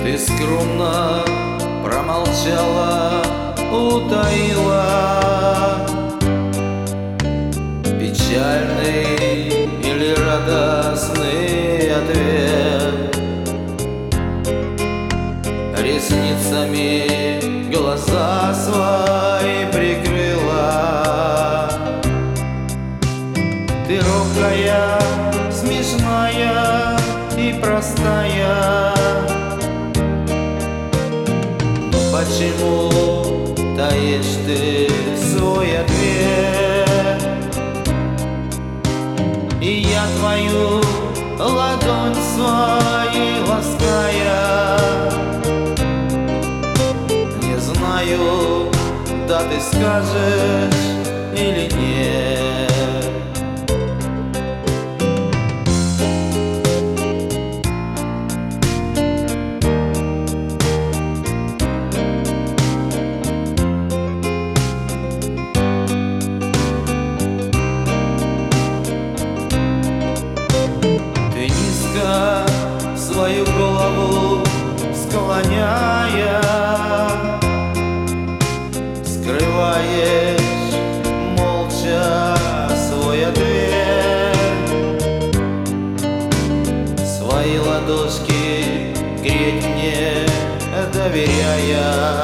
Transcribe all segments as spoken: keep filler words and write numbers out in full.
Ты скромно промолчала, утаила печальный или радостный ответ. Ресницами глаза свои прикрыла. Ты робкая, смешная и простая. Но почему таишь ты свой ответ? И я твою ладонь своей лаская, не знаю, да ты скажешь или нет. Свою голову склоняя, скрываешь молча свой ответ. Свои ладошки греть мне доверяя,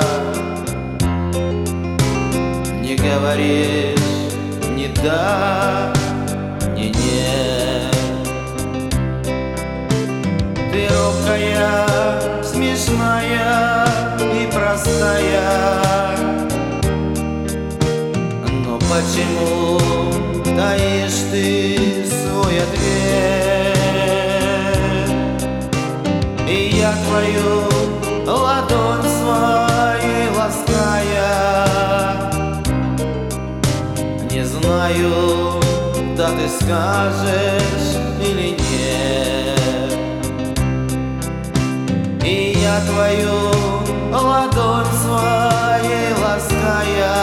не говоришь ни да, ни нет. Ты робкая, смешная и простая. Но почему таишь ты свой ответ? И я твою ладонь своей лаская, не знаю, да ты скажешь или нет. И я твою ладонь своей лаская,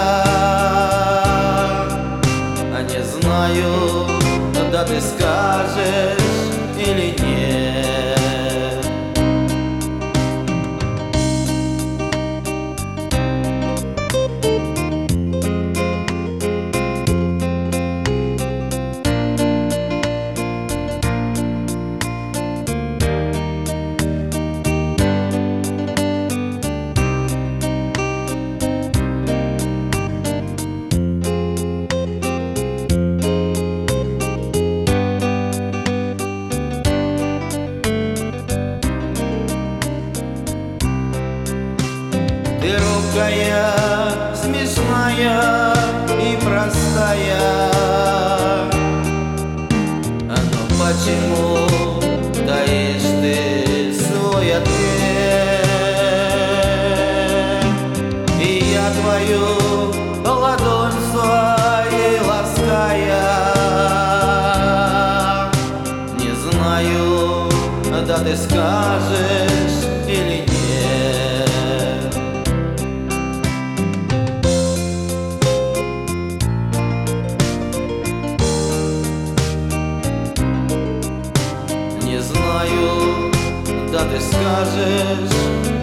а не знаю, да ты скажешь или нет. Ты робкая, смешная и простая. Но почему таишь ты свой ответ? И я твою ладонь своей лаская, не знаю, да ты скажешь или нет. Не знаю, да ты скажешь